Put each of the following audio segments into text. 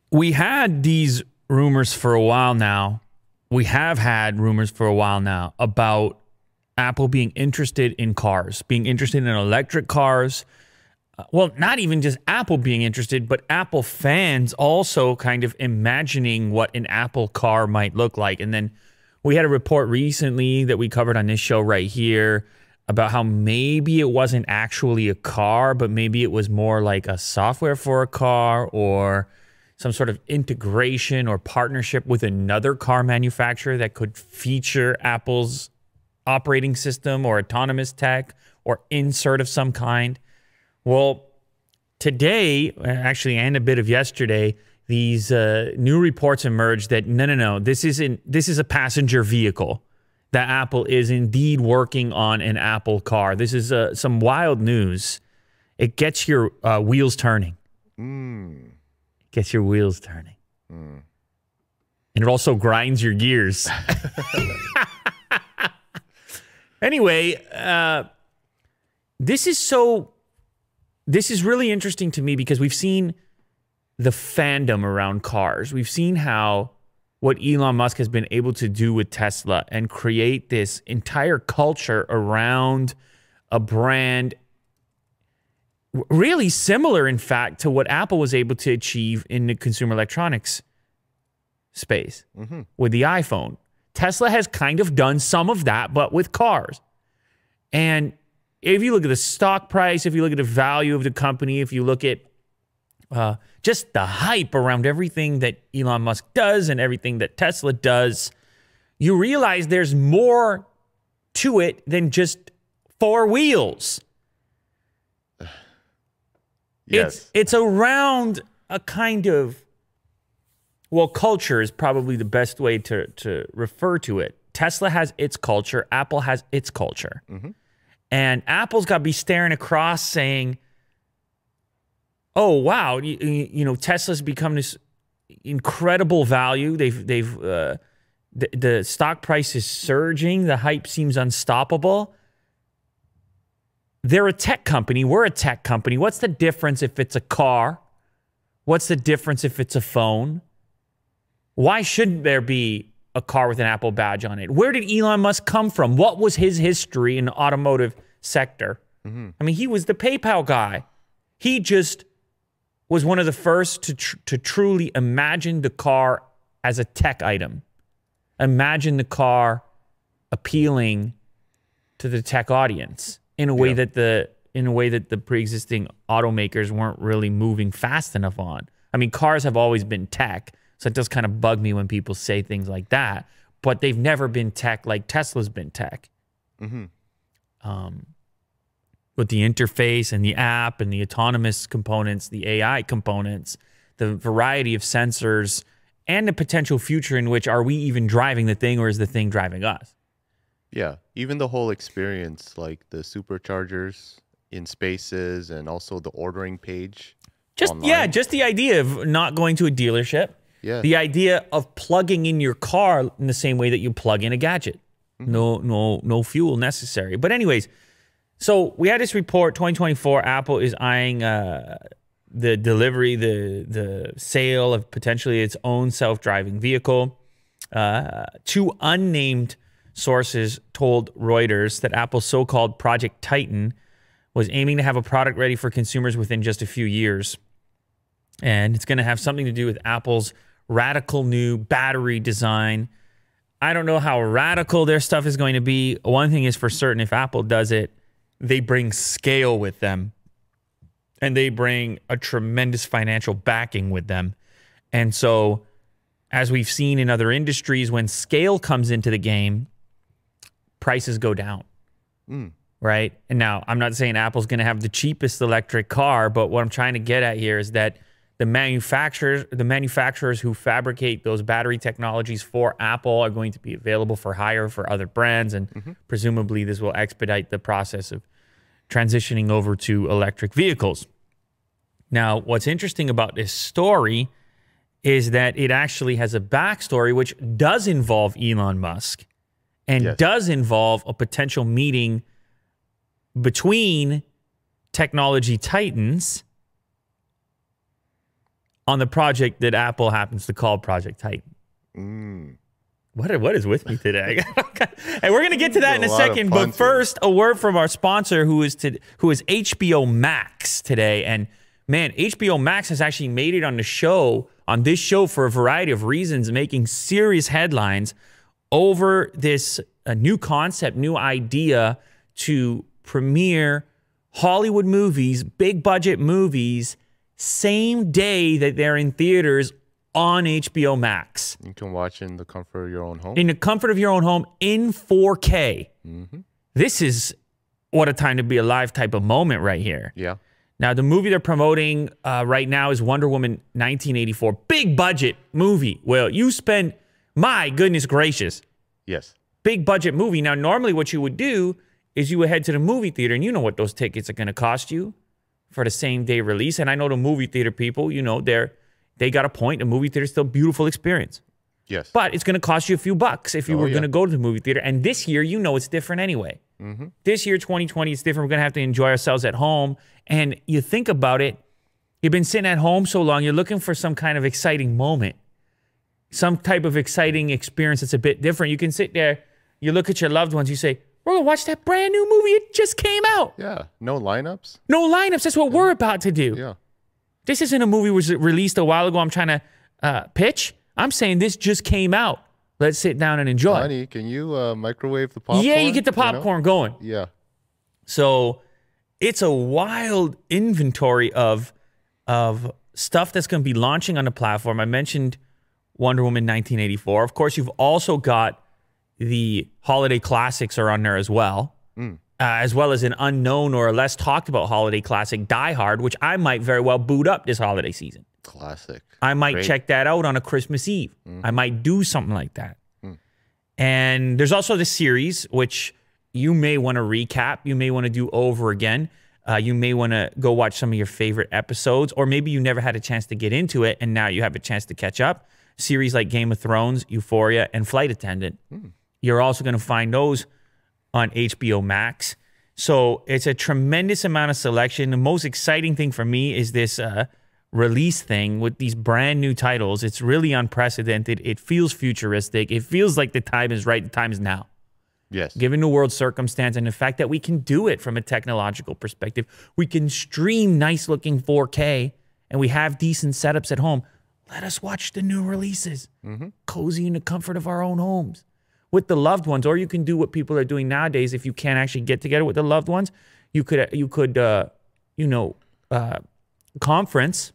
we had these rumors for a while now. We have had rumors for a while now about Apple being interested in cars, being interested in electric cars. Well, not even just Apple being interested, but Apple fans also kind of imagining what an Apple car might look like. And then we had a report recently that we covered on this show right here about how maybe it wasn't actually a car, but maybe it was more like a software for a car or some sort of integration or partnership with another car manufacturer that could feature Apple's operating system or autonomous tech or insert of some kind. Well, today, actually, and a bit of yesterday, these new reports emerged that no, this is a passenger vehicle. That Apple is indeed working on an Apple car. This is some wild news. It gets your wheels turning. Gets your wheels turning. And it also grinds your gears. Anyway, this is really interesting to me because we've seen the fandom around cars. We've seen how what Elon Musk has been able to do with Tesla and create this entire culture around a brand really similar, in fact, to what Apple was able to achieve in the consumer electronics space with the iPhone. Tesla has kind of done some of that, but with cars. And if you look at the stock price, if you look at the value of the company, if you look at just the hype around everything that Elon Musk does and everything that Tesla does, you realize there's more to it than just four wheels. Yes. It's around a kind of, well, culture is probably the best way to refer to it. Tesla has its culture. Apple has its culture. And Apple's got to be staring across saying, oh, wow, you know, Tesla's become this incredible value. The stock price is surging. The hype seems unstoppable. They're a tech company. We're a tech company. What's the difference if it's a car? What's the difference if it's a phone? Why shouldn't there be a car with an Apple badge on it? Where did Elon Musk come from? What was his history in the automotive sector? I mean, he was the PayPal guy. He just was one of the first to truly imagine the car as a tech item. Imagine the car appealing to the tech audience in a way that the pre-existing automakers weren't really moving fast enough on. I mean, cars have always been tech, so it does kind of bug me when people say things like that, but they've never been tech like Tesla's been tech. With the interface and the app and the autonomous components, the AI components, the variety of sensors, and the potential future in which are we even driving the thing or is the thing driving us? Yeah, even the whole experience, like the superchargers in spaces and also the ordering page. Just the idea of not going to a dealership. Yeah. The idea of plugging in your car in the same way that you plug in a gadget. No fuel necessary. But anyways, so we had this report, 2024, Apple is eyeing the delivery, the sale of potentially its own self-driving vehicle. Two unnamed sources told Reuters that Apple's so-called Project Titan was aiming to have a product ready for consumers within just a few years. And it's going to have something to do with Apple's radical new battery design. I don't know how radical their stuff is going to be. One thing is for certain, if Apple does it, they bring scale with them. And they bring a tremendous financial backing with them. And so, as we've seen in other industries, when scale comes into the game, prices go down. Right? And now, I'm not saying Apple's going to have the cheapest electric car, but what I'm trying to get at here is that the manufacturers who fabricate those battery technologies for Apple are going to be available for hire for other brands, and presumably this will expedite the process of transitioning over to electric vehicles. Now, what's interesting about this story is that it actually has a backstory which does involve Elon Musk and does involve a potential meeting between technology titans on the project that Apple happens to call Project Titan. What is with me today? And we're going to get to that in a second. But first, a word from our sponsor who is HBO Max today. And man, HBO Max has actually made it on this show for a variety of reasons, making serious headlines over this new concept, new idea to premiere Hollywood movies, big budget movies, same day that they're in theaters on HBO Max. You can watch in the comfort of your own home. In the comfort of your own home in 4K. This is what a time to be alive type of moment right here. Yeah. Now, the movie they're promoting right now is Wonder Woman 1984. Big budget movie. Well, you spend, my goodness gracious. Yes. Big budget movie. Now, normally what you would do is you would head to the movie theater, and you know what those tickets are going to cost you for the same day release. And I know the movie theater people, you know, they got a point. The movie theater is still a beautiful experience. Yes. But it's going to cost you a few bucks if you were going to go to the movie theater. And this year, you know it's different anyway. This year, 2020, it's different. We're going to have to enjoy ourselves at home. And you think about it, you've been sitting at home so long, you're looking for some kind of exciting moment, some type of exciting experience that's a bit different. You can sit there, you look at your loved ones, you say, we're going to watch that brand new movie. It just came out. Yeah. No lineups. No lineups. That's what we're about to do. Yeah. This isn't a movie was released a while ago. I'm trying to pitch. I'm saying this just came out. Let's sit down and enjoy. Honey, can you microwave the popcorn? Yeah, you get the popcorn going. Yeah. So it's a wild inventory of stuff that's going to be launching on the platform. I mentioned Wonder Woman 1984. Of course, you've also got the holiday classics are on there as well. As well as an unknown or a less talked about holiday classic, Die Hard, which I might very well boot up this holiday season. Classic. I might check that out on a Christmas Eve. I might do something like that. And there's also the series, which you may want to recap. You may want to do over again. You may want to go watch some of your favorite episodes, or maybe you never had a chance to get into it, and now you have a chance to catch up. Series like Game of Thrones, Euphoria, and Flight Attendant. You're also going to find those on HBO Max. So it's a tremendous amount of selection. The most exciting thing for me is this release thing with these brand new titles. It's really unprecedented. It feels futuristic. It feels like the time is right. The time is now. Yes. Given the world circumstance and the fact that we can do it from a technological perspective, we can stream nice looking 4K and we have decent setups at home. Let us watch the new releases. Cozy in the comfort of our own homes with the loved ones. Or you can do what people are doing nowadays. If you can't actually get together with the loved ones, you could conference,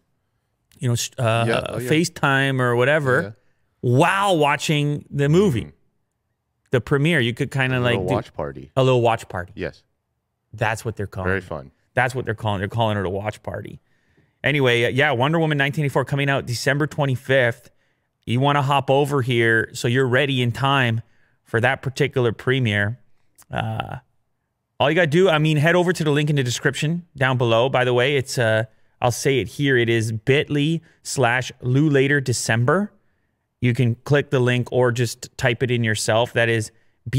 FaceTime or whatever, while watching the movie. The premiere, you could kind of like watch party. A little watch party. Yes. That's what they're calling it. Very fun. That's what they're calling it. They're calling it a watch party. Anyway, Wonder Woman 1984 coming out December 25th. You want to hop over here so you're ready in time for that particular premiere. All you got to do, head over to the link in the description down below. By the way, it's, I'll say it here. It is bit.ly/LouLaterDecember. You can click the link or just type it in yourself. That is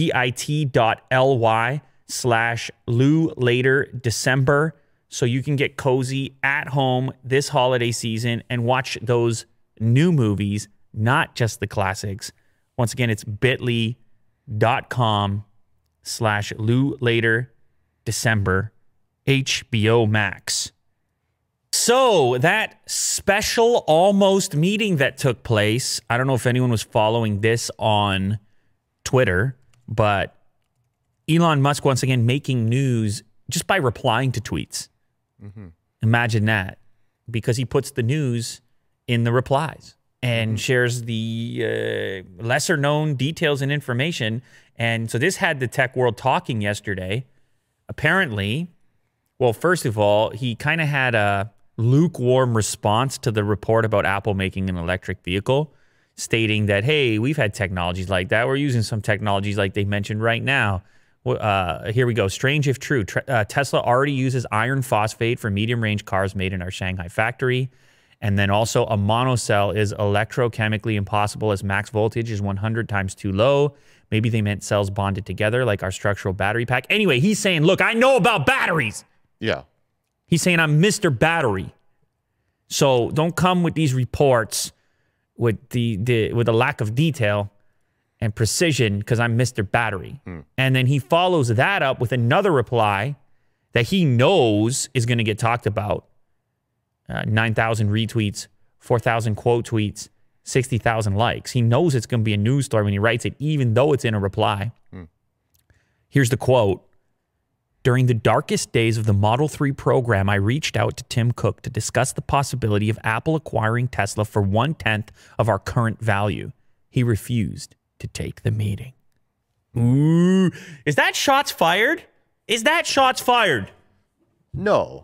bit.ly/LouLaterDecember. So you can get cozy at home this holiday season and watch those new movies, not just the classics. Once again, it's bit.com/LouLaterDecember, HBO Max. So that special almost meeting that took place, I don't know if anyone was following this on Twitter, but Elon Musk once again making news just by replying to tweets. Imagine that, because he puts the news in the replies and shares the lesser known details and information. And so this had the tech world talking yesterday. Apparently, well, first of all, he kind of had a lukewarm response to the report about Apple making an electric vehicle, stating that, hey, we've had technologies like that. We're using some technologies like they mentioned right now. Here we go. Strange if true. Tesla already uses iron phosphate for medium-range cars made in our Shanghai factory. And then also a monocell is electrochemically impossible as max voltage is 100 times too low. Maybe they meant cells bonded together like our structural battery pack. Anyway, he's saying, look, I know about batteries. Yeah. He's saying I'm Mr. Battery. So don't come with these reports with with a lack of detail and precision because I'm Mr. Battery. And then he follows that up with another reply that he knows is going to get talked about. 9,000 retweets, 4,000 quote tweets, 60,000 likes. He knows it's going to be a news story when he writes it, even though it's in a reply. Here's the quote. During the darkest days of the Model 3 program, I reached out to Tim Cook to discuss the possibility of Apple acquiring Tesla for 1/10 of our current value. He refused to take the meeting. Ooh. Is that shots fired? Is that shots fired? No,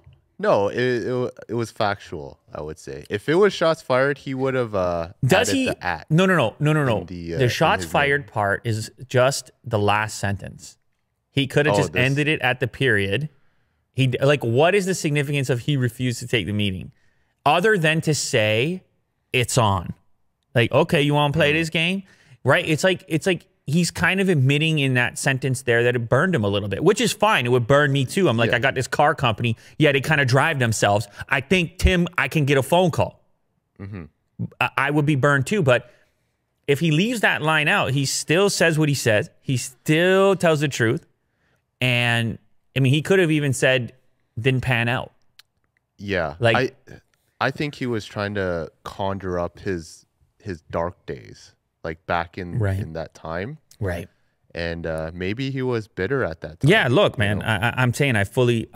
it was factual, I would say. If it was shots fired, he would have Does added he? the at. No. The, The shots in his fired part is just the last sentence. He could have just ended it at the period. What is the significance of he refused to take the meeting? Other than to say it's on. Like, okay, you want to play this game? Right? It's like he's kind of admitting in that sentence there that it burned him a little bit, which is fine. It would burn me too. I'm like, I got this car company. Yeah, they kind of drive themselves. I think, Tim, I can get a phone call. I would be burned too. But if he leaves that line out, he still says what he says. He still tells the truth. And I mean, he could have even said, didn't pan out. Yeah. Like, I think he was trying to conjure up his dark days, like back in that time. Right. And maybe he was bitter at that time. Yeah, look, man, I'm saying I'm fully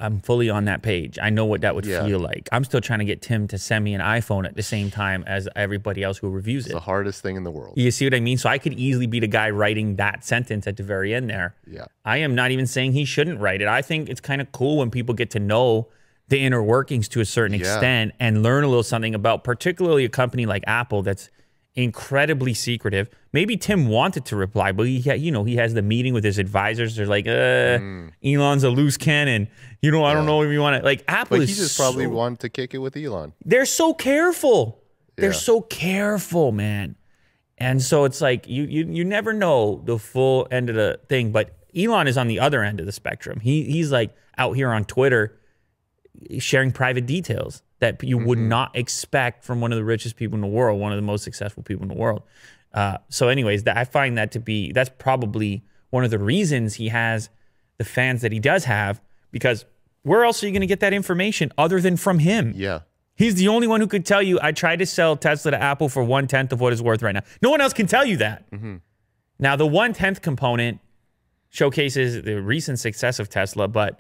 on that page. I know what that would feel like. I'm still trying to get Tim to send me an iPhone at the same time as everybody else who reviews it. It's the hardest thing in the world. You see what I mean? So I could easily be the guy writing that sentence at the very end there. Yeah. I am not even saying he shouldn't write it. I think it's kind of cool when people get to know the inner workings to a certain extent and learn a little something about particularly a company like Apple that's incredibly secretive. Maybe Tim wanted to reply, but he has the meeting with his advisors. They're like, Elon's a loose cannon. I don't know if you want to, like, Apple But he just probably wanted to kick it with Elon. They're so careful. They're so careful, man. And so it's like, you never know the full end of the thing, but Elon is on the other end of the spectrum. He's like out here on Twitter sharing private details that you would not expect from one of the richest people in the world, one of the most successful people in the world. So anyways, I find that to be, that's probably one of the reasons he has the fans that he does have, because where else are you going to get that information other than from him? Yeah. He's the only one who could tell you, I tried to sell Tesla to Apple for 1/10 of what it's worth right now. No one else can tell you that. Now, the 1/10 component showcases the recent success of Tesla, but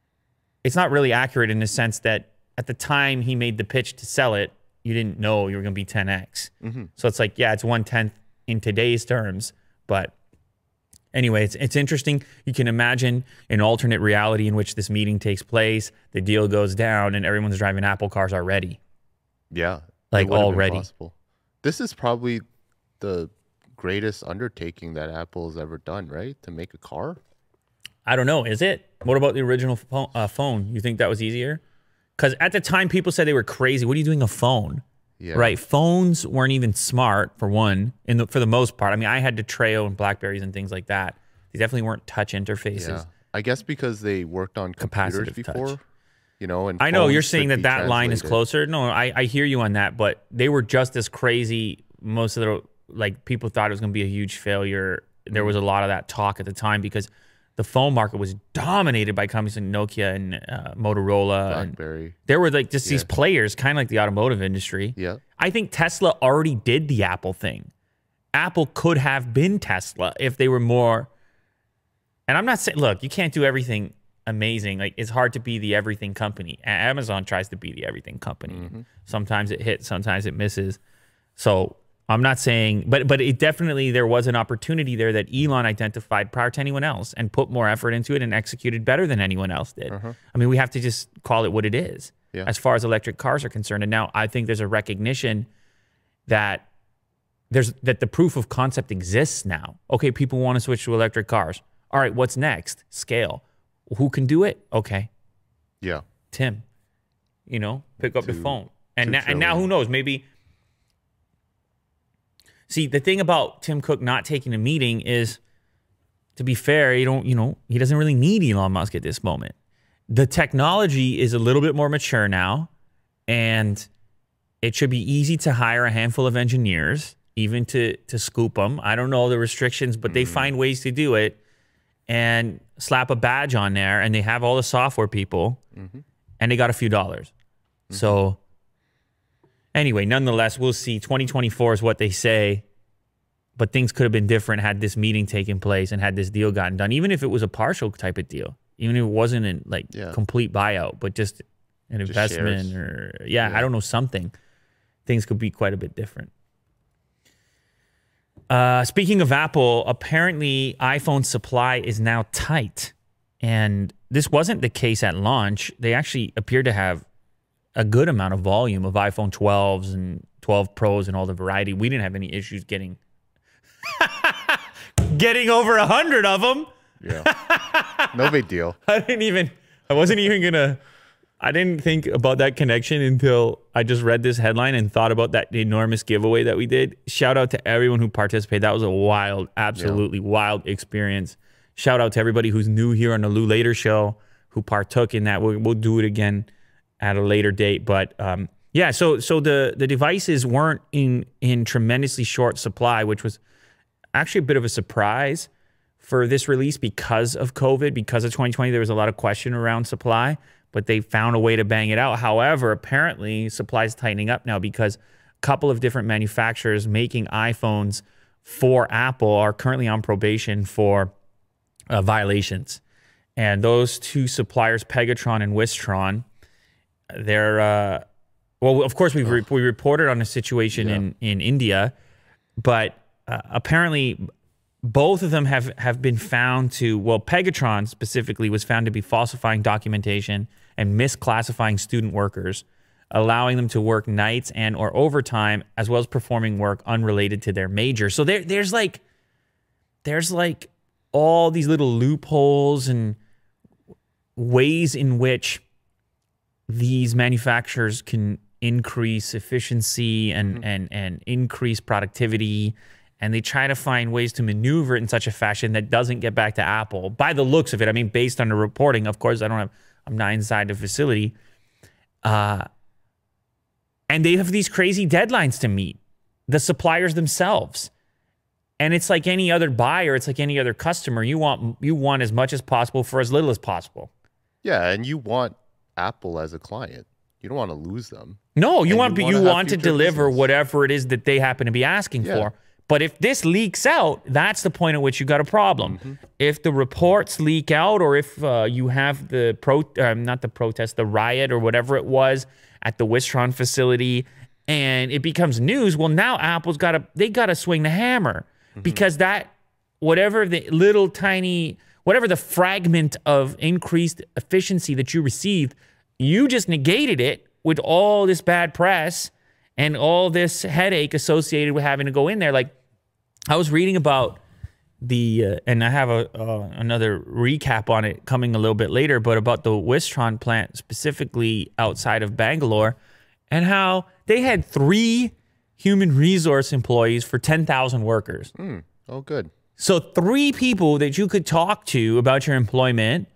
it's not really accurate in the sense that at the time he made the pitch to sell it, you didn't know you were going to be 10x. So it's like, yeah, it's 1/10 in today's terms. But anyway, it's interesting. You can imagine an alternate reality in which this meeting takes place, the deal goes down, and everyone's driving Apple cars already. Yeah. Like already. This is probably the greatest undertaking that Apple's ever done, right? To make a car? I don't know. Is it? What about the original phone? You think that was easier? Because at the time, people said they were crazy. What are you doing a phone? Yeah. Right? Phones weren't even smart, for one, for the most part. I mean, I had the Treo and Blackberries and things like that. They definitely weren't touch interfaces. Yeah. I guess because they worked on computers before, touch. And I know you're phones saying could that be line is translated. closer. No, I hear you on that, but they were just as crazy. Most of the, people thought it was going to be a huge failure. There was a lot of that talk at the time because the phone market was dominated by companies like Nokia and Motorola. BlackBerry. And there were these players, kind of like the automotive industry. Yeah. I think Tesla already did the Apple thing. Apple could have been Tesla if they were more. And I'm not saying, look, you can't do everything amazing. Like, it's hard to be the everything company. Amazon tries to be the everything company. Sometimes it hits, sometimes it misses. So I'm not saying, but it definitely, there was an opportunity there that Elon identified prior to anyone else and put more effort into it and executed better than anyone else did. I mean, we have to just call it what it is as far as electric cars are concerned. And now I think there's a recognition that the proof of concept exists now. Okay, people want to switch to electric cars. All right, what's next? Scale. Who can do it? Okay. Yeah. Tim, pick up the phone. And now who knows? Maybe. See, the thing about Tim Cook not taking a meeting is, to be fair, he doesn't really need Elon Musk at this moment. The technology is a little bit more mature now, and it should be easy to hire a handful of engineers, even to scoop them. I don't know the restrictions, but they find ways to do it and slap a badge on there, and they have all the software people, and they got a few dollars. So anyway, nonetheless, we'll see. 2024 is what they say, but things could have been different had this meeting taken place and had this deal gotten done, even if it was a partial type of deal, even if it wasn't a complete buyout, but just an investment shares. Or I don't know, something. Things could be quite a bit different. Speaking of Apple, apparently iPhone supply is now tight. And this wasn't the case at launch. They actually appeared to have a good amount of volume of iPhone 12s and 12 Pros and all the variety. We didn't have any issues getting over 100 of them. Yeah. No big deal. I didn't think about that connection until I just read this headline and thought about that enormous giveaway that we did. Shout out to everyone who participated. That was a wild, absolutely wild experience. Shout out to everybody who's new here on the Lou Later Show who partook in that. We'll do it again at a later date. But so the devices weren't in tremendously short supply, which was actually a bit of a surprise for this release because of COVID, because of 2020. There was a lot of question around supply, but they found a way to bang it out. However, apparently supply is tightening up now because a couple of different manufacturers making iPhones for Apple are currently on probation for violations. And those two suppliers, Pegatron and Wistron, they're, well, of course, we reported on a situation in India, but apparently both of them have been found to, well, Pegatron specifically was found to be falsifying documentation and misclassifying student workers, allowing them to work nights and or overtime, as well as performing work unrelated to their major. So there's like all these little loopholes and ways in which these manufacturers can increase efficiency and increase productivity. And they try to find ways to maneuver it in such a fashion that doesn't get back to Apple. By the looks of it, I mean, based on the reporting, of course, I'm not inside the facility. And they have these crazy deadlines to meet, the suppliers themselves. And it's like any other buyer, it's like any other customer. You want as much as possible for as little as possible. Yeah, and you want Apple as a client. You don't want to lose them. No, you want to deliver whatever it is that they happen to be asking for. But if this leaks out, that's the point at which you got a problem. If the reports leak out, or if you have the riot or whatever it was at the Wistron facility, and it becomes news, well, now Apple's got to swing the hammer, because whatever the fragment of increased efficiency that you received, you just negated it with all this bad press and all this headache associated with having to go in there. Like, I was reading about and I have another recap on it coming a little bit later, but about the Wistron plant specifically outside of Bangalore, and how they had 3 human resource employees for 10,000 workers. Oh, good. So 3 people that you could talk to about your employment,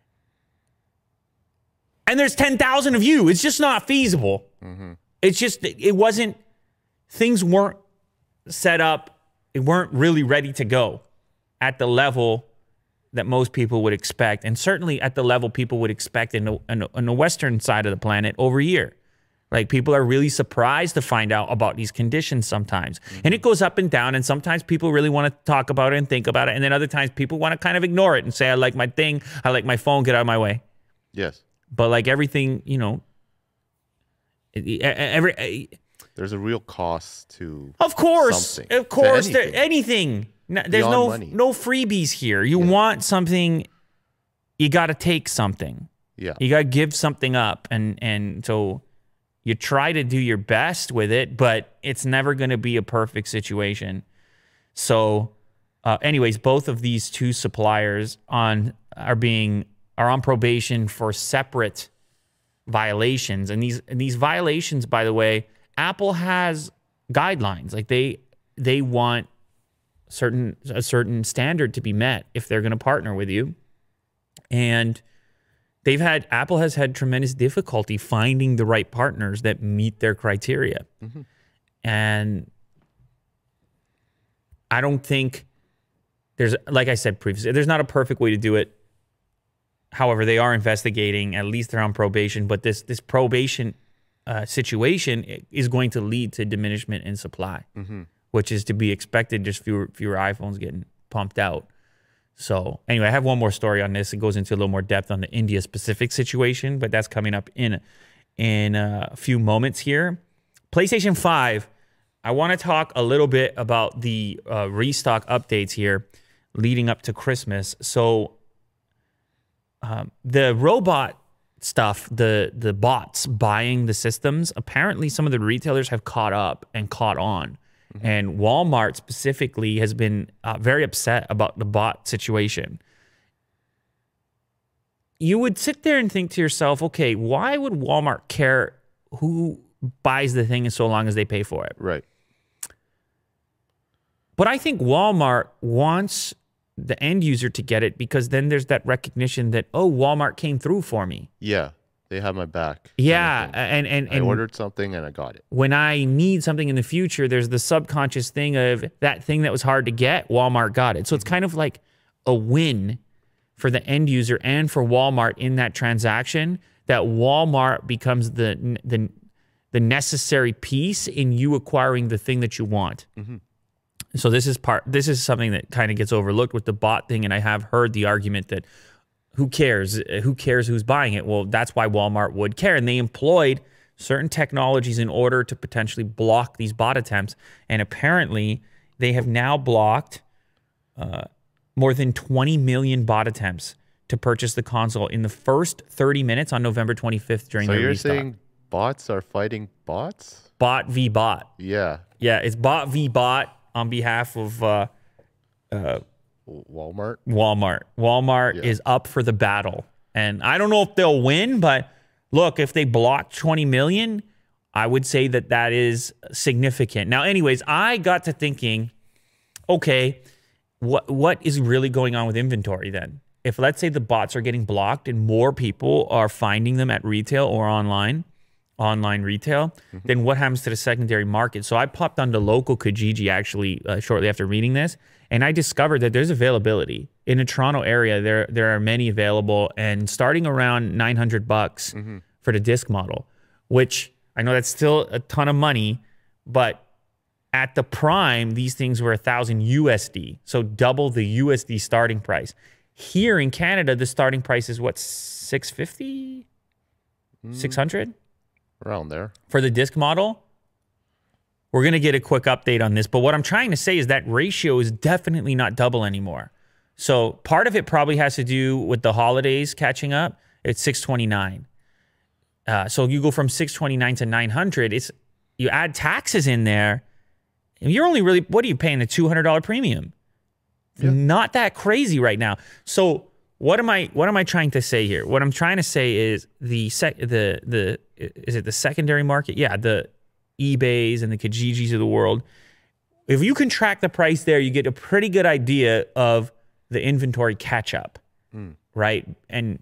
and there's 10,000 of you. It's just not feasible. It's just, things weren't set up. They weren't really ready to go at the level that most people would expect, and certainly at the level people would expect in the western side of the planet over here. Like, people are really surprised to find out about these conditions sometimes. And it goes up and down, and sometimes people really want to talk about it and think about it, and then other times people want to kind of ignore it and say, I like my thing, I like my phone, get out of my way. Yes. But like everything, you know, there's a real cost to something. Of course, anything. There's no freebies here. You want something, you got to take something. Yeah. You got to give something up, and so you try to do your best with it, but it's never going to be a perfect situation. So, anyways, both of these 2 suppliers are on probation for separate violations, and these violations, by the way, Apple has guidelines. Like, they want a certain standard to be met if they're going to partner with you, and Apple has had tremendous difficulty finding the right partners that meet their criteria. And I don't think there's, like I said previously, there's not a perfect way to do it. However, they are investigating, at least they're on probation, but this probation situation is going to lead to diminishment in supply, which is to be expected, just fewer iPhones getting pumped out. So anyway, I have one more story on this. It goes into a little more depth on the India-specific situation, but that's coming up in a few moments here. PlayStation 5, I want to talk a little bit about the restock updates here leading up to Christmas. So the robot stuff, the bots buying the systems, apparently some of the retailers have caught up and caught on. And Walmart specifically has been very upset about the bot situation. You would sit there and think to yourself, okay, why would Walmart care who buys the thing so long as they pay for it? Right. But I think Walmart wants the end user to get it because then there's that recognition that, oh, Walmart came through for me. Yeah. They have my back. Yeah, and I ordered something and I got it. When I need something in the future, there's the subconscious thing of that thing that was hard to get, Walmart got it. So it's kind of like a win for the end user and for Walmart in that transaction, that Walmart becomes the necessary piece in you acquiring the thing that you want. So this is something that kind of gets overlooked with the bot thing, and I have heard the argument that who cares? Who cares who's buying it? Well, that's why Walmart would care. And they employed certain technologies in order to potentially block these bot attempts. And apparently, they have now blocked more than 20 million bot attempts to purchase the console in the first 30 minutes on November 25th during the restock. So you're saying bots are fighting bots? Bot v. bot. Yeah. Yeah, it's bot v. bot on behalf of Walmart. Walmart is up for the battle. And I don't know if they'll win, but look, if they block 20 million, I would say that that is significant. Now, anyways, I got to thinking, okay, what is really going on with inventory then? If let's say the bots are getting blocked and more people are finding them at retail or online retail, then what happens to the secondary market? So I popped onto local Kijiji actually shortly after reading this, and I discovered that there's availability in the Toronto area. There are many available, and starting around $900 for the disc model, which I know that's still a ton of money, but at the prime, these things were $1,000 USD, so double the USD starting price. Here in Canada, the starting price is what, $650, $600? Around there. For the disc model. We're going to get a quick update on this, but what I'm trying to say is that ratio is definitely not double anymore. So part of it probably has to do with the holidays catching up. It's 629. So you go from 629 to 900. You add taxes in there, and you're only really, what are you paying, a $200 premium? Yeah. Not that crazy right now. So what am I trying to say here? What I'm trying to say is is it the secondary market? Yeah, the eBays and the Kijijis of the world. If you can track the price there, you get a pretty good idea of the inventory catch up, right? And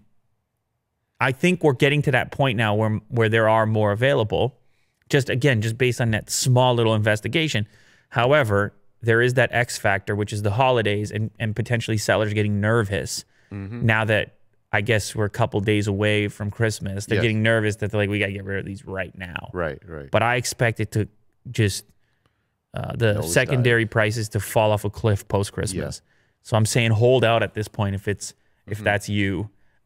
I think we're getting to that point now where there are more available, just based on that small little investigation. However, there is that X factor, which is the holidays and potentially sellers getting nervous now that I guess we're a couple days away from Christmas. They're getting nervous that they're like, we got to get rid of these right now. Right. But I expect it to just the secondary prices to fall off a cliff post Christmas. Yeah. So I'm saying hold out at this point if that's you.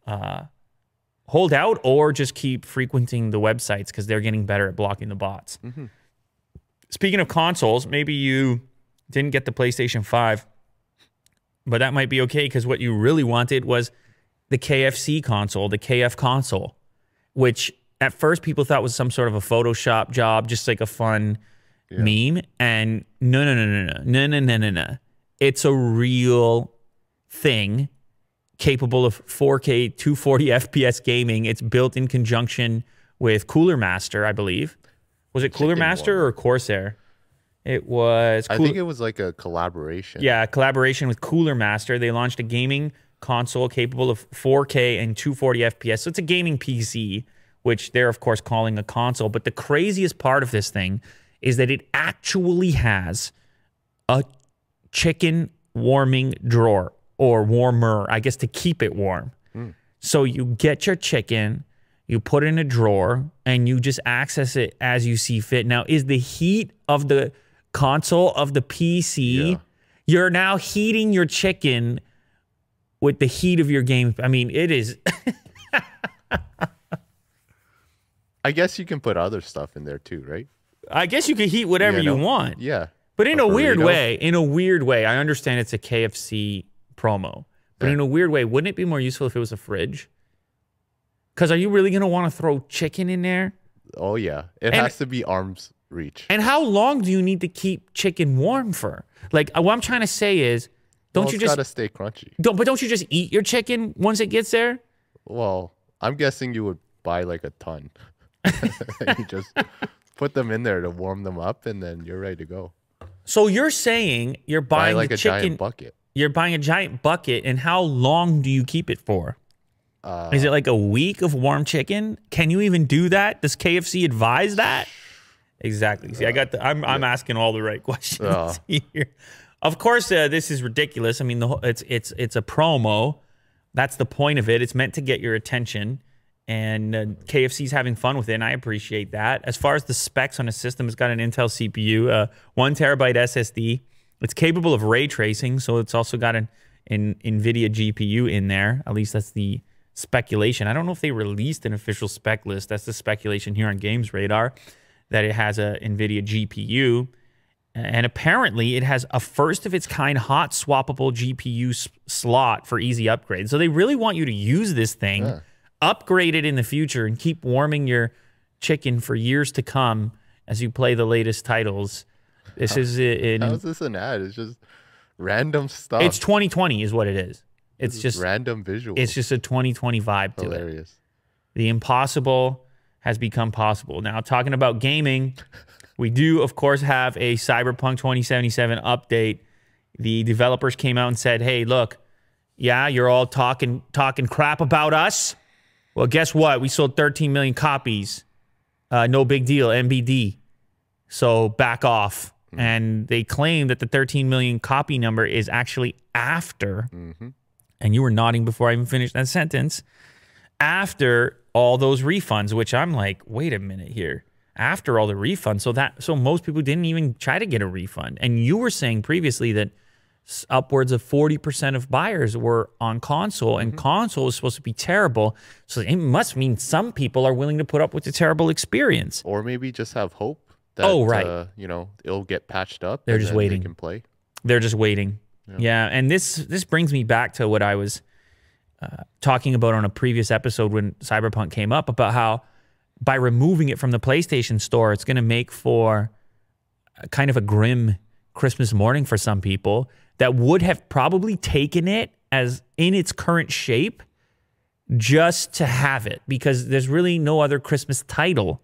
Hold out or just keep frequenting the websites because they're getting better at blocking the bots. Speaking of consoles, maybe you didn't get the PlayStation 5, but that might be okay because what you really wanted was the KFC console, the KF console, which at first people thought was some sort of a Photoshop job, just like a fun meme. And no. It's a real thing capable of 4K 240 FPS gaming. It's built in conjunction with Cooler Master, I believe. Was it Cooler Master or Corsair? It was... I think it was like a collaboration. Yeah, a collaboration with Cooler Master. They launched a gaming console capable of 4K and 240 FPS. So it's a gaming PC, which they're, of course, calling a console. But the craziest part of this thing is that it actually has a chicken warming drawer, or warmer, I guess, to keep it warm. So you get your chicken, you put it in a drawer, and you just access it as you see fit. Now, is the heat of the console of the PC, Yeah. you're now heating your chicken with the heat of your game. I mean, it is. I guess you can put other stuff in there too, right? I guess you can heat whatever you want. Yeah. But in a weird burrito. way, I understand it's a KFC promo. But in a weird way, wouldn't it be more useful if it was a fridge? Because are you really going to want to throw chicken in there? Oh yeah, it has to be arm's reach. And how long do you need to keep chicken warm for? Like, what I'm trying to say is, don't you It's just gotta stay crunchy. don't you just eat your chicken once it gets there? Well, I'm guessing you would buy like a ton. You just put them in there to warm them up, and then you're ready to go. So you're saying you're Buy buying like the a chicken. giant bucket. You're buying a giant bucket, and how long do you keep it for? Is it like a week of warm chicken? Can you even do that? Does KFC advise that? Exactly. See, I'm asking all the right questions here. Of course, this is ridiculous. I mean, it's a promo. That's the point of it. It's meant to get your attention, and KFC's having fun with it, and I appreciate that. As far as the specs on the system, it's got an Intel CPU, 1 terabyte SSD. It's capable of ray tracing, so it's also got an NVIDIA GPU in there. At least that's the speculation. I don't know if they released an official spec list. That's the speculation here on Games Radar, that it has a NVIDIA GPU. And apparently it has a first-of-its-kind hot swappable GPU slot for easy upgrades. So they really want you to use this thing, upgrade it in the future, and keep warming your chicken for years to come as you play the latest titles. This is How is this an ad? It's just random stuff. It's 2020 is what it is. It's just random visuals. It's just a 2020 vibe to it. Hilarious. The impossible has become possible. Now, talking about gaming, we do, of course, have a Cyberpunk 2077 update. The developers came out and said, hey, look, yeah, you're all talking crap about us. Well, guess what? We sold 13 million copies. No big deal, NBD. So back off. And they claim that the 13 million copy number is actually after, and you were nodding before I even finished that sentence, after all those refunds, which I'm like, wait a minute here. After all the refunds, so most people didn't even try to get a refund. And you were saying previously that upwards of 40% of buyers were on console, and console is supposed to be terrible. So it must mean some people are willing to put up with the terrible experience. Or maybe just have hope that, you know, it'll get patched up. They're and just then waiting. They can play. They're just waiting. Yeah. And this brings me back to what I was talking about on a previous episode when Cyberpunk came up, about how by removing it from the PlayStation Store, it's going to make for kind of a grim Christmas morning for some people that would have probably taken it as in its current shape just to have it, because there's really no other Christmas title.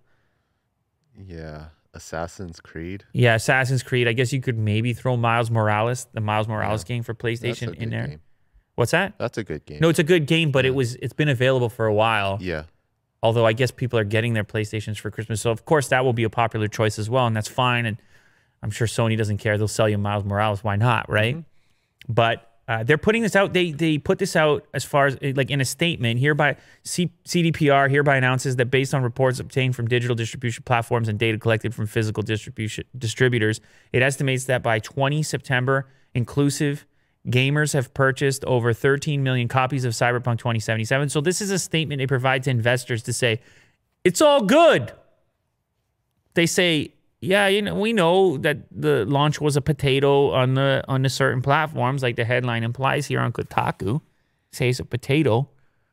Yeah. Assassin's Creed. Yeah, Assassin's Creed. I guess you could maybe throw Miles Morales, the Miles Morales game for PlayStation in there. Game. What's that? That's a good game. No, it's a good game, but it's been available for a while. Yeah. Although I guess people are getting their PlayStations for Christmas. So, of course, that will be a popular choice as well, and that's fine. And I'm sure Sony doesn't care. They'll sell you Miles Morales. Why not, right? But they're putting this out. They put this out as far as, like, in a statement. Hereby, CDPR hereby announces that based on reports obtained from digital distribution platforms and data collected from physical distributors, it estimates that by 20 September, inclusive, gamers have purchased over 13 million copies of Cyberpunk 2077. So this is a statement they provide to investors to say, it's all good. They say, yeah, you know, we know that the launch was a potato on the certain platforms, like the headline implies here on Kotaku. Say it's a potato.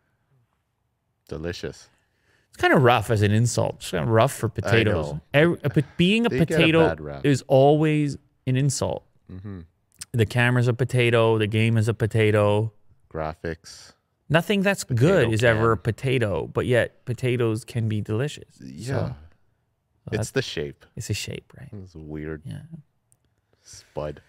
Delicious. It's kind of rough as an insult. It's kind of rough for potatoes. Being a They get a potato bad rap. is always an insult. The camera's a potato. The game is a potato. Graphics. Nothing that's good is ever a can. potato, but yet potatoes can be delicious. Yeah. So It's the shape. it's a shape, right? It's weird. Yeah. Spud.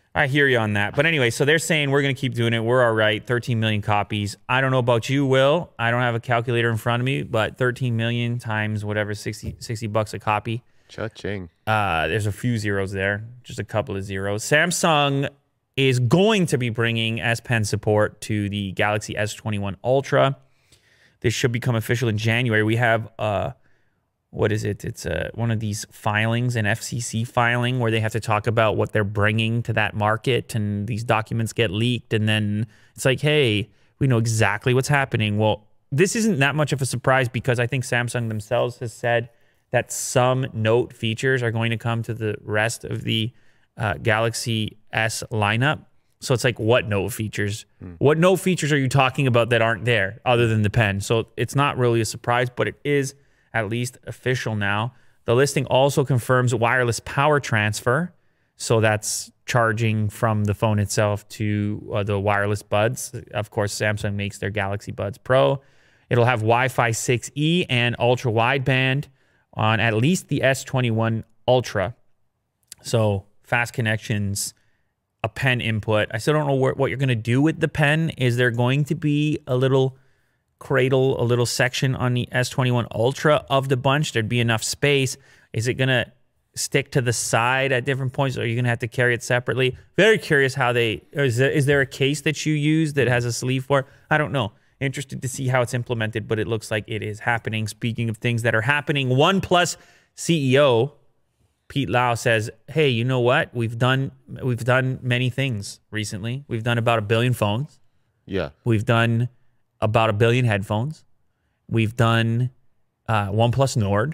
I hear you on that. But anyway, so they're saying we're going to keep doing it. We're all right. 13 million copies. I don't know about you, Will. I don't have a calculator in front of me, but 13 million times whatever, 60 bucks a copy. Cha-ching. There's a few zeros there, just a couple of zeros. Samsung is going to be bringing S Pen support to the Galaxy S21 Ultra. This should become official in January. We have, what is it? It's one of these filings, an FCC filing, where they have to talk about what they're bringing to that market, and these documents get leaked, and then it's like, hey, we know exactly what's happening. Well, this isn't that much of a surprise because I think Samsung themselves has said that some Note features are going to come to the rest of the Galaxy S lineup. So it's like, what Note features? What Note features are you talking about that aren't there other than the pen? So it's not really a surprise, but it is at least official now. The listing also confirms wireless power transfer. So that's charging from the phone itself to the wireless buds. Of course, Samsung makes their Galaxy Buds Pro. It'll have Wi-Fi 6E and ultra wideband on at least the S21 Ultra. So fast connections, a pen input. I still don't know what you're going to do with the pen. Is there going to be a little cradle, a little section on the S21 Ultra of the bunch? There'd be enough space. Is it going to stick to the side at different points, or are you going to have to carry it separately? Very curious how they... Is there a case that you use that has a sleeve for it? I don't know. Interested to see how it's implemented, but it looks like it is happening. Speaking of things that are happening, OnePlus CEO Pete Lau says, hey, you know what? We've done many things recently. We've done about 1 billion phones. Yeah. We've done about 1 billion headphones. We've done OnePlus Nord.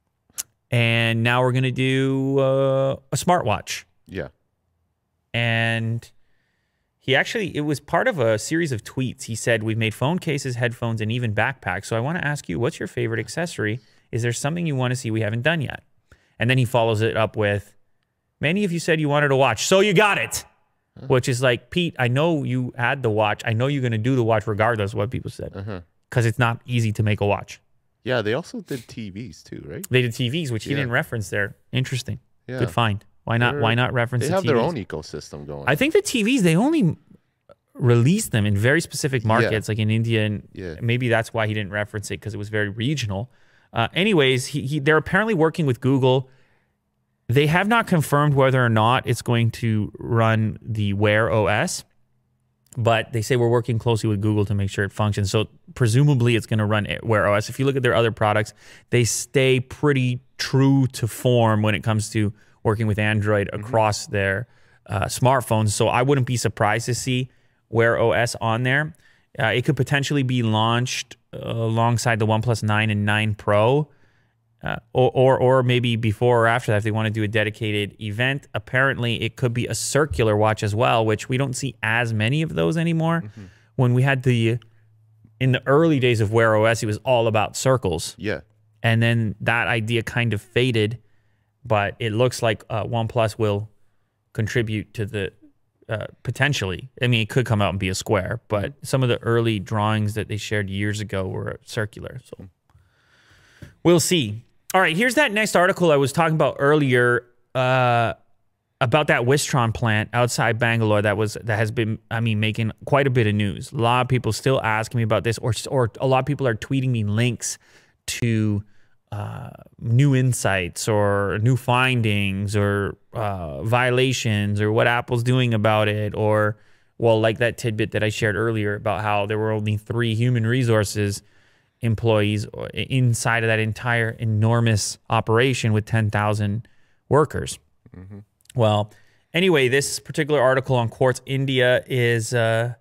And now we're going to do a smartwatch. Yeah. And it was part of a series of tweets. He said, we've made phone cases, headphones, and even backpacks. So I want to ask you, what's your favorite accessory? Is there something you want to see we haven't done yet? And then he follows it up with, many of you said you wanted a watch, so you got it. Which is like, Pete, I know you had the watch. I know you're going to do the watch regardless of what people said. Because it's not easy to make a watch. Yeah, they also did TVs too, right? They did TVs, which he didn't reference there. Interesting. Yeah. Good find. Why not reference the TVs? They have their own ecosystem going. I think the TVs, they only release them in very specific markets, like in India. And maybe that's why he didn't reference it, because it was very regional. Anyways, they're apparently working with Google. They have not confirmed whether or not it's going to run the Wear OS, but they say we're working closely with Google to make sure it functions. So presumably it's going to run Wear OS. If you look at their other products, they stay pretty true to form when it comes to working with Android across their smartphones. So I wouldn't be surprised to see Wear OS on there. It could potentially be launched alongside the OnePlus 9 and 9 Pro, or maybe before or after that if they want to do a dedicated event. Apparently, it could be a circular watch as well, which we don't see as many of those anymore. When we had in the early days of Wear OS, it was all about circles. Yeah. And then that idea kind of faded, but it looks like OnePlus will contribute to the potentially. I mean, it could come out and be a square, but some of the early drawings that they shared years ago were circular. So we'll see. All right, here's that next article I was talking about earlier about that Wistron plant outside Bangalore that has been, making quite a bit of news. A lot of people still asking me about this, or a lot of people are tweeting me links to new insights or new findings or violations or what Apple's doing about it, or, well, like that tidbit that I shared earlier about how there were only 3 human resources employees inside of that entire enormous operation with 10,000 workers. Well, anyway, this particular article on Quartz India is,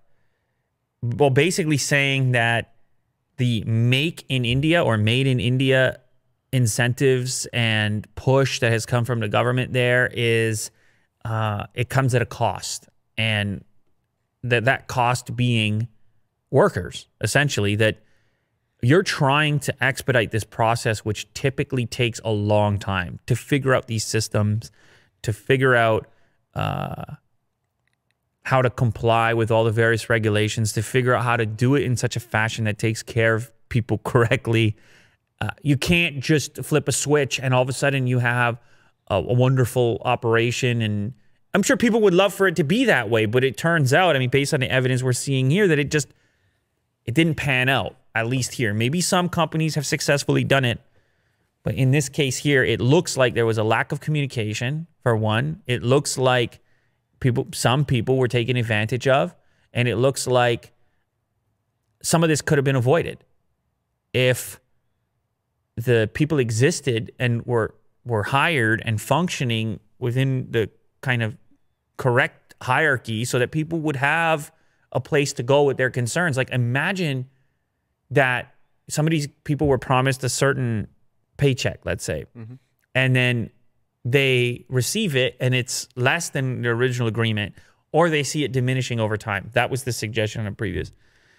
basically saying that the Make in India or Made in India incentives and push that has come from the government there is, it comes at a cost. And that cost being workers, essentially, that you're trying to expedite this process, which typically takes a long time to figure out these systems, to figure out how to comply with all the various regulations, to figure out how to do it in such a fashion that takes care of people correctly. You can't just flip a switch and all of a sudden you have a wonderful operation I'm sure people would love for it to be that way, but it turns out, I mean, based on the evidence we're seeing here, that it didn't pan out, at least here. Maybe some companies have successfully done it, but in this case here, it looks like there was a lack of communication, for one. It looks like some people were taken advantage of, and it looks like some of this could have been avoided if the people existed and were hired and functioning within the kind of correct hierarchy so that people would have a place to go with their concerns. Like, imagine that some of these people were promised a certain paycheck, let's say, and then they receive it and it's less than the original agreement, or they see it diminishing over time. That was the suggestion on a previous.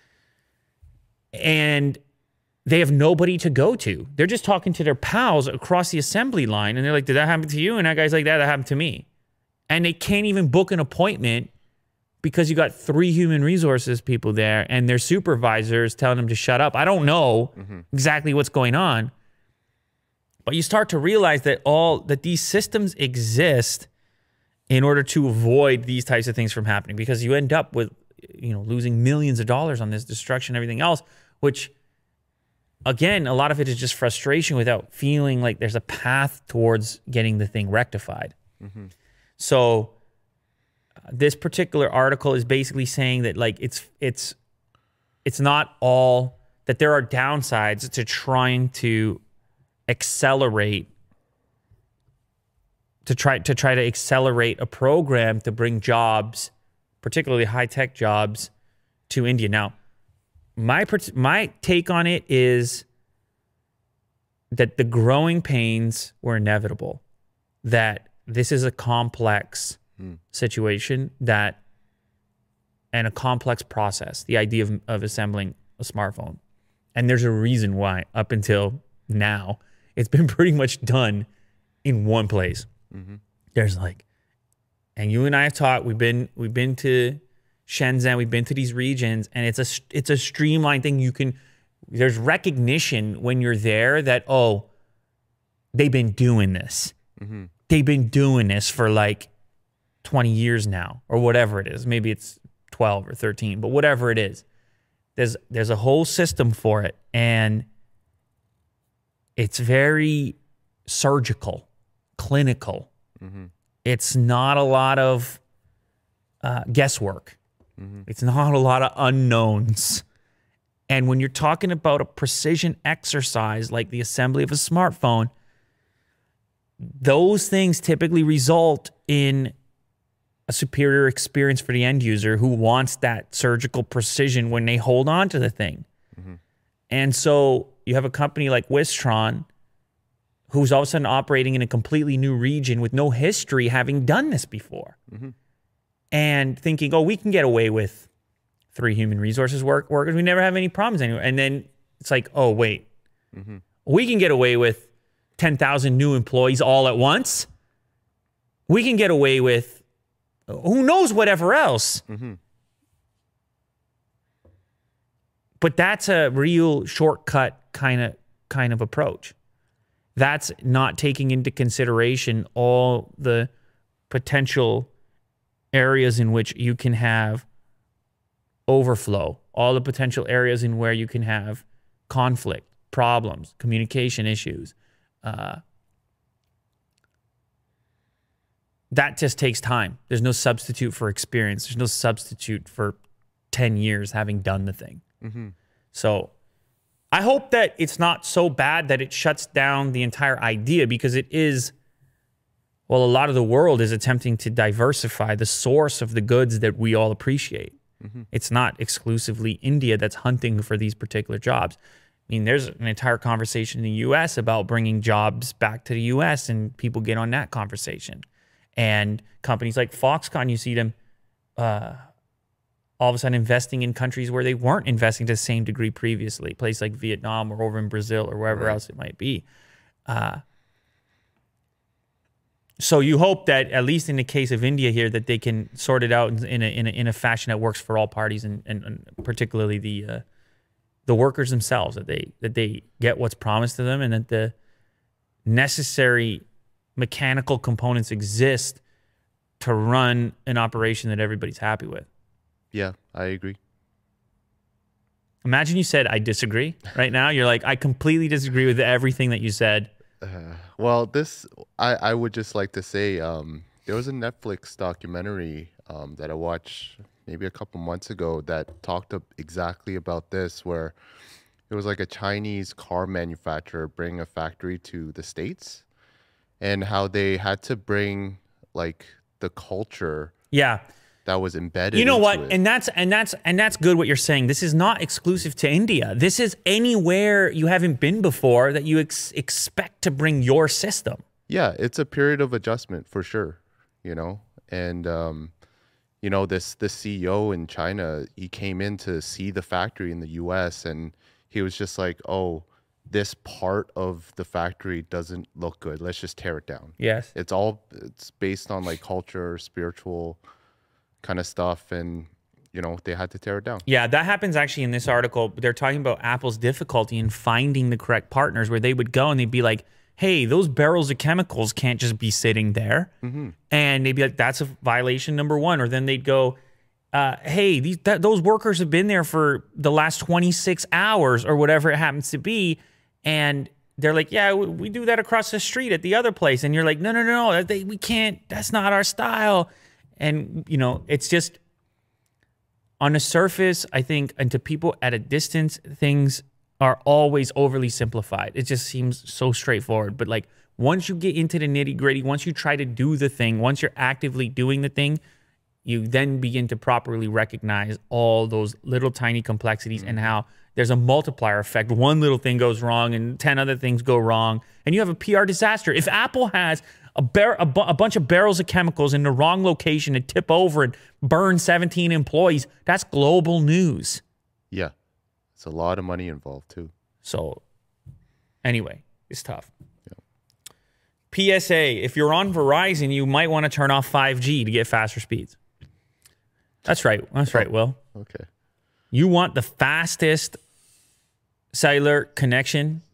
And they have nobody to go to. They're just talking to their pals across the assembly line, and they're like, did that happen to you? And that guy's like, that happened to me. And they can't even book an appointment because you got 3 human resources people there and their supervisors telling them to shut up. I don't know exactly what's going on, but you start to realize that these systems exist in order to avoid these types of things from happening, because you end up with, losing millions of dollars on this destruction and everything else, which, again, a lot of it is just frustration without feeling like there's a path towards getting the thing rectified. So this particular article is basically saying that, like, it's not all that there are downsides to trying to accelerate to accelerate a program to bring jobs, particularly high-tech jobs, to India. Now, my take on it is that the growing pains were inevitable, that this is a complex situation and a complex process, the idea of assembling a smartphone. And there's a reason why up until now it's been pretty much done in one place. There's and you and I have talked, we've been to Shenzhen, we've been to these regions, and it's a streamlined thing. There's recognition when you're there that, oh, they've been doing this. They've been doing this for like 20 years now, or whatever it is. Maybe it's 12 or 13, but whatever it is, there's a whole system for it, and it's very surgical, clinical. It's not a lot of guesswork. It's not a lot of unknowns. And when you're talking about a precision exercise like the assembly of a smartphone, those things typically result in a superior experience for the end user who wants that surgical precision when they hold on to the thing. And so you have a company like Wistron, who's all of a sudden operating in a completely new region with no history having done this before. And thinking, oh, we can get away with 3 human resources workers. We never have any problems anywhere. And then it's like, oh, wait. We can get away with 10,000 new employees all at once. We can get away with who knows whatever else. But that's a real shortcut kind of approach. That's not taking into consideration all the potential areas in which you can have overflow, all the potential areas in where you can have conflict, problems, communication issues. That just takes time. There's no substitute for experience. There's no substitute for 10 years having done the thing. So I hope that it's not so bad that it shuts down the entire idea, because it is, well, a lot of the world is attempting to diversify the source of the goods that we all appreciate. It's not exclusively India that's hunting for these particular jobs. I mean, there's an entire conversation in the U.S. about bringing jobs back to the U.S., and people get on that conversation. And companies like Foxconn, you see them all of a sudden investing in countries where they weren't investing to the same degree previously, places like Vietnam or over in Brazil or wherever else it might be. So you hope that, at least in the case of India here, that they can sort it out in a fashion that works for all parties, and particularly the workers themselves, that they get what's promised to them, and that the necessary mechanical components exist to run an operation that everybody's happy with. Yeah, I agree. Imagine you said, I disagree right now. You're like, I completely disagree with everything that you said. Well, I would just like to say, there was a Netflix documentary that I watched maybe a couple months ago that talked exactly about this, where it was like a Chinese car manufacturer bring a factory to the States, and how they had to bring like the culture Yeah. that was embedded. You know into what? it. And that's good what you're saying. This is not exclusive to India. This is anywhere you haven't been before that you expect to bring your system. Yeah, it's a period of adjustment for sure, you know. And you know, this CEO in China, he came in to see the factory in the US, and he was just like, "Oh, this part of the factory doesn't look good. Let's just tear it down." Yes. It's based on like culture, spiritual kind of stuff, and you know, they had to tear it down. Yeah, that happens actually in this article. They're talking about Apple's difficulty in finding the correct partners, where they would go and they'd be like, hey, those barrels of chemicals can't just be sitting there. And they'd be like, that's a violation number one. Or then they'd go, hey, those workers have been there for the last 26 hours or whatever it happens to be. And they're like, yeah, we do that across the street at the other place. And you're like, no, we can't. That's not our style. And, you know, it's just on the surface, I think, and to people at a distance, things are always overly simplified. It just seems so straightforward. But like once you get into the nitty gritty, once you try to do the thing, once you're actively doing the thing, you then begin to properly recognize all those little tiny complexities and how there's a multiplier effect. One little thing goes wrong and 10 other things go wrong, and you have a PR disaster. If Apple has a bunch of barrels of chemicals in the wrong location and tip over and burn 17 employees, that's global news. Yeah, it's a lot of money involved too. So anyway, it's tough. Yeah. PSA, if you're on Verizon, you might want to turn off 5G to get faster speeds. That's right. That's right, Will. Okay. You want the fastest cellular connection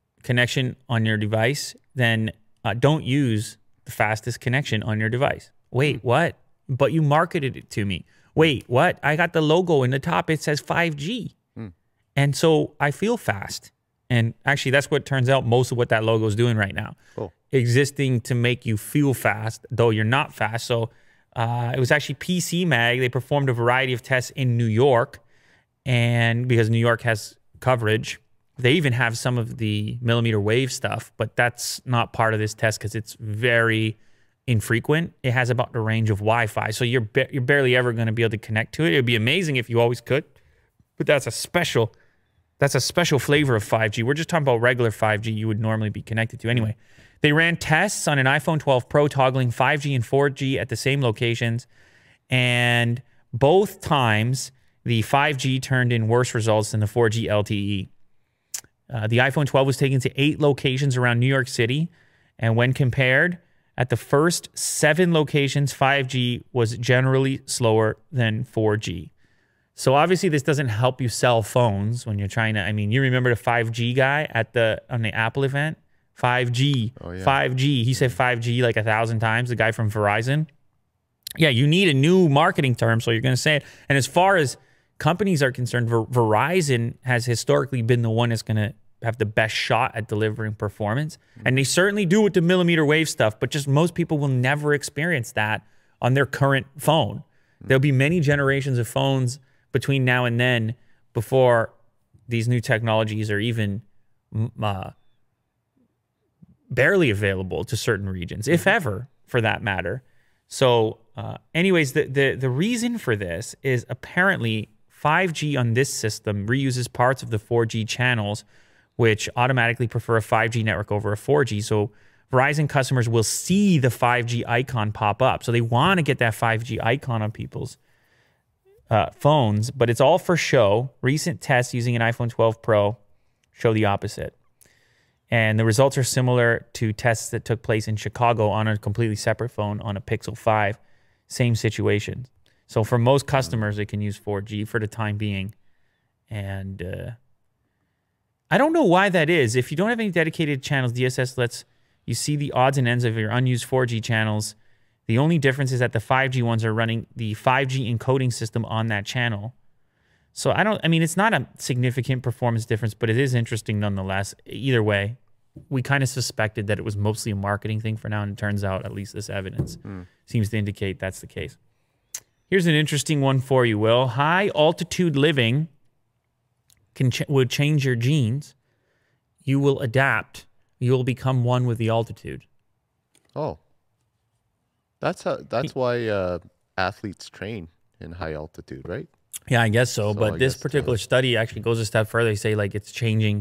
on your device, then don't use the fastest connection on your device. Wait, what? But you marketed it to me. Wait, what? I got the logo in the top. It says 5G. And so I feel fast. And actually, that's what turns out most of what that logo is doing right now. Cool. Existing to make you feel fast, though you're not fast. So it was actually PC Mag. They performed a variety of tests in New York. And because New York has coverage, they even have some of the millimeter wave stuff, but that's not part of this test because it's very infrequent. It has about the range of Wi-Fi, so you're barely ever going to be able to connect to it. It would be amazing if you always could, but that's a special flavor of 5G. We're just talking about regular 5G you would normally be connected to. Anyway, they ran tests on an iPhone 12 Pro toggling 5G and 4G at the same locations, and both times the 5G turned in worse results than the 4G LTE. The iPhone 12 was taken to 8 locations around New York City, and when compared, at the first 7 locations, 5G was generally slower than 4G. So obviously this doesn't help you sell phones when you're trying to, I mean, you remember the 5G guy on the Apple event? 5G, Oh, yeah. 5G. He said 5G like 1,000 times, the guy from Verizon. Yeah, you need a new marketing term, so you're going to say it. And as far as companies are concerned, Verizon has historically been the one that's going to have the best shot at delivering performance. And they certainly do with the millimeter wave stuff, but just most people will never experience that on their current phone. There'll be many generations of phones between now and then before these new technologies are even barely available to certain regions, if ever, for that matter. So anyways, the reason for this is apparently 5G on this system reuses parts of the 4G channels, which automatically prefer a 5G network over a 4G. So Verizon customers will see the 5G icon pop up. So they want to get that 5G icon on people's phones, but it's all for show. Recent tests using an iPhone 12 Pro show the opposite. And the results are similar to tests that took place in Chicago on a completely separate phone on a Pixel 5. Same situation. So for most customers, they can use 4G for the time being. And I don't know why that is. If you don't have any dedicated channels, DSS lets you see the odds and ends of your unused 4G channels The only difference is that the 5G ones are running the 5G encoding system on that channel. So I mean, it's not a significant performance difference, but it is interesting nonetheless. Either way, we kind of suspected that it was mostly a marketing thing for now, and it turns out, at least this evidence seems to indicate that's the case. Here's an interesting one for you, Will. High altitude living would change your genes. You will adapt. You will become one with the altitude. Oh, that's why athletes train in high altitude, right? Yeah, I guess so. So But I this guess particular study actually goes a step further. They say like it's changing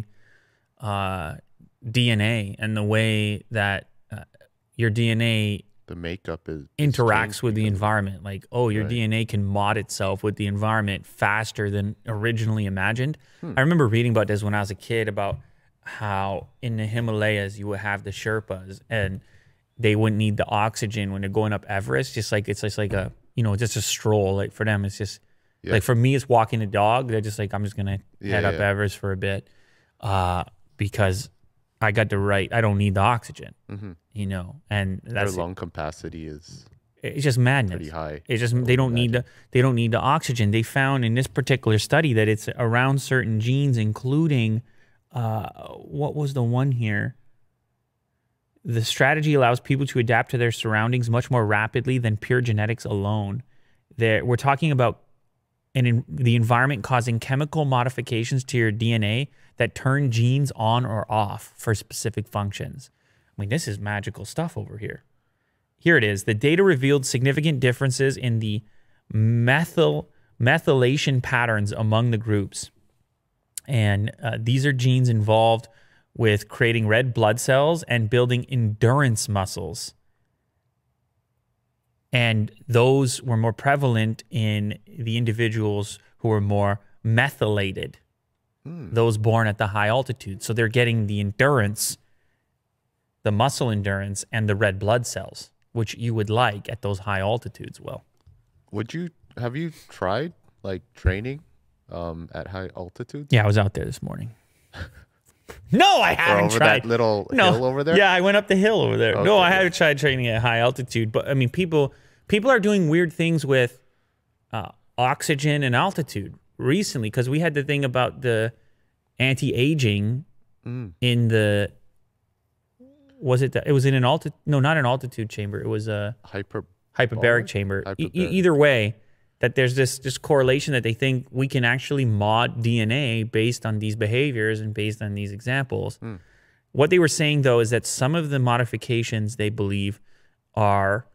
DNA and the way that your DNA The makeup is interacts changed with the because- environment. Like, oh, your Right. DNA can mod itself with the environment faster than originally imagined. I remember reading about this when I was a kid about how in the Himalayas you would have the Sherpas and they wouldn't need the oxygen when they're going up Everest. Just like it's just like a just a stroll. Like for them, it's just like for me, it's walking a dog. They're just like I'm just gonna head up Everest for a bit because I got the right. I don't need the oxygen. And Their that's lung capacity is it's just madness. pretty high. It's just they don't need the oxygen. They found in this particular study that it's around certain genes, including what was the one here? The strategy allows people to adapt to their surroundings much more rapidly than pure genetics alone. We're talking about the environment causing chemical modifications to your DNA that turn genes on or off for specific functions. I mean, this is magical stuff over here. Here it is. The data revealed significant differences in the methylation patterns among the groups. And these are genes involved with creating red blood cells and building endurance muscles. And those were more prevalent in the individuals who were more methylated, those born at the high altitude. So they're getting the endurance, the muscle endurance, and the red blood cells, which you would like at those high altitudes, Will. Have you tried like training at high altitude? Yeah, I was out there this morning. No, I Or haven't over tried. that little hill over there? Yeah, I went up the hill over there. No, Okay, I haven't tried training at high altitude. But I mean, people are doing weird things with oxygen and altitude recently because we had the thing about the anti-aging in the. Was it that it was in an not an altitude chamber. It was a hyperbaric chamber. Hyperbaric. Either way, that there's this correlation that they think we can actually mod DNA based on these behaviors and based on these examples. What they were saying, though, is that some of the modifications they believe are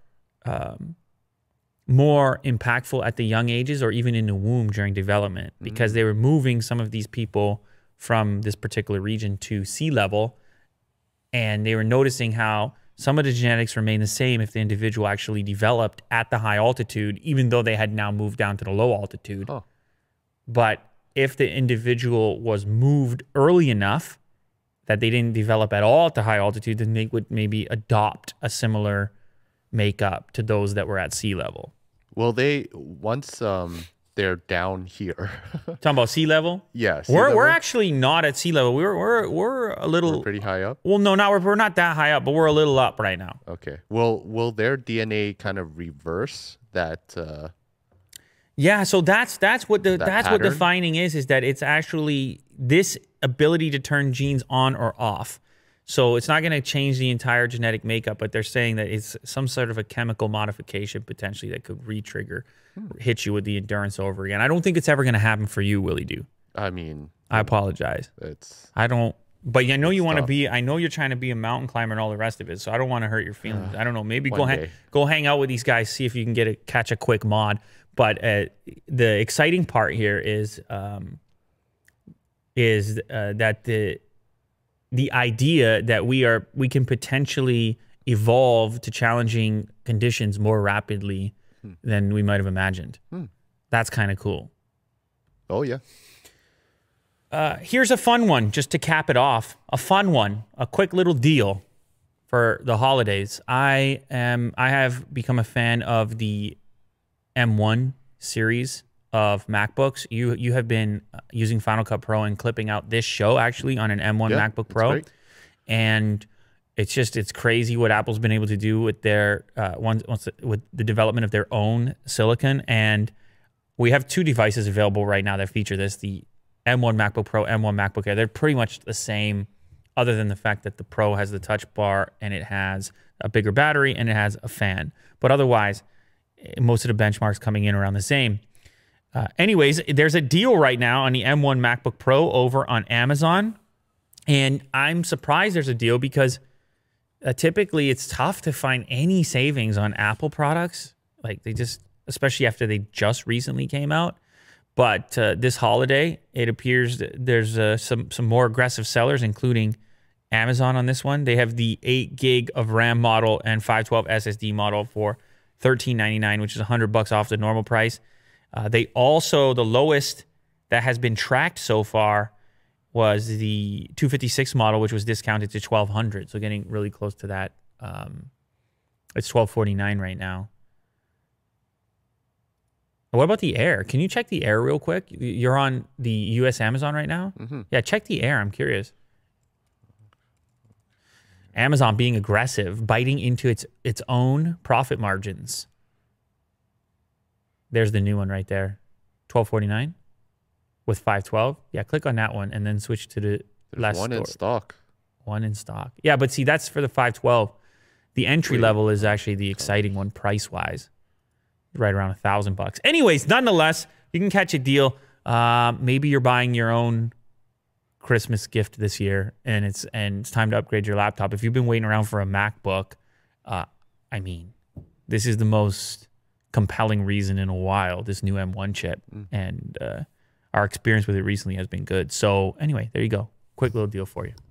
more impactful at the young ages or even in the womb during development because they were moving some of these people from this particular region to sea level, and they were noticing how some of the genetics remain the same if the individual actually developed at the high altitude, even though they had now moved down to the low altitude. Oh. But if the individual was moved early enough that they didn't develop at all at the high altitude, then they would maybe adopt a similar makeup to those that were at sea level. Well, once they're down here. Talking about sea level? Yeah, sea We're level? actually not at sea level. We're a little We're pretty high up. Well, no, we're not that high up, but we're a little up right now. Okay. Will their DNA kind of reverse that? Yeah, so that's what the pattern? finding is that it's actually this ability to turn genes on or off. So it's not going to change the entire genetic makeup, but they're saying that it's some sort of a chemical modification potentially that could re-trigger, hit you with the endurance over again. I don't think it's ever going to happen for you, Willie Doo. I mean, I apologize. I don't. But I know you want to tough. be. I know you're trying to be a mountain climber and all the rest of it. So I don't want to hurt your feelings. I don't know. Maybe one day. go hang out with these guys. See if you can catch a quick mod. But the exciting part here is that the idea that we can potentially evolve to challenging conditions more rapidly than we might have imagined. That's kind of cool. Oh yeah. Here's a fun one just to cap it off. A fun one, a quick little deal for the holidays. I have become a fan of the M1 series of MacBooks. You have been using Final Cut Pro and clipping out this show actually on an M1 Yeah, MacBook it's Pro. great. And it's crazy what Apple's been able to do with their with the development of their own silicon. And we have 2 devices available right now that feature this: the M1 MacBook Pro, M1 MacBook Air. They're pretty much the same, other than the fact that the Pro has the touch bar and it has a bigger battery and it has a fan. But otherwise, most of the benchmarks coming in around the same. Anyways, there's a deal right now on the M1 MacBook Pro over on Amazon. And I'm surprised there's a deal because typically it's tough to find any savings on Apple products. Like they just, especially after they just recently came out. But this holiday, it appears that there's some more aggressive sellers, including Amazon on this one. They have the 8 gig of RAM model and 512 SSD model for $13.99, which is $100 off the normal price. They also, the lowest that has been tracked so far was the 256 model, which was discounted to $1,200. So getting really close to that. It's $1,249 right now. What about the Air? Can you check the Air real quick? You're on the US Amazon right now? Mm-hmm. Yeah, check the Air. I'm curious. Amazon being aggressive, biting into its own profit margins. There's the new one right there. $1,249 with 512. Yeah, click on that one and then switch to the last one store. in stock. One in stock. Yeah, but see, that's for the 512. The entry level is actually the exciting one price-wise. Right around $1,000. Anyways, nonetheless, you can catch a deal. Maybe you're buying your own Christmas gift this year, and it's time to upgrade your laptop. If you've been waiting around for a MacBook, I mean, this is the most compelling reason in a while. This new M1 chip, and our experience with it recently has been good. So anyway, there you go. Quick little deal for you.